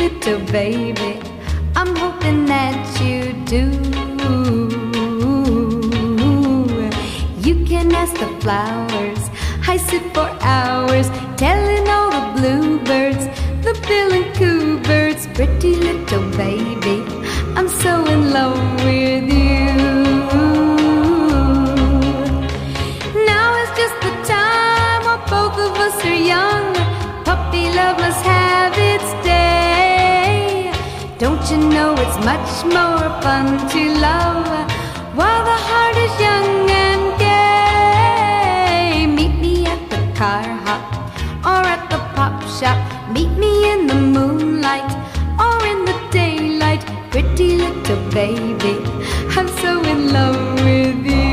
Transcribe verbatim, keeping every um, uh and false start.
little baby, I'm hoping that you do. You can ask the flowers, I sit for hours telling all the bluebirds, the bill and coo birds, pretty little baby, I'm so in love with you. Now is just the time while both of us are young. Puppy love must have its day. Don't you know it's much more fun to love while the heart is young and gay? Meet me at the car hop or at the pop shop. Meet me in the moonlight or in the daylight. Pretty little baby, I'm so in love with you.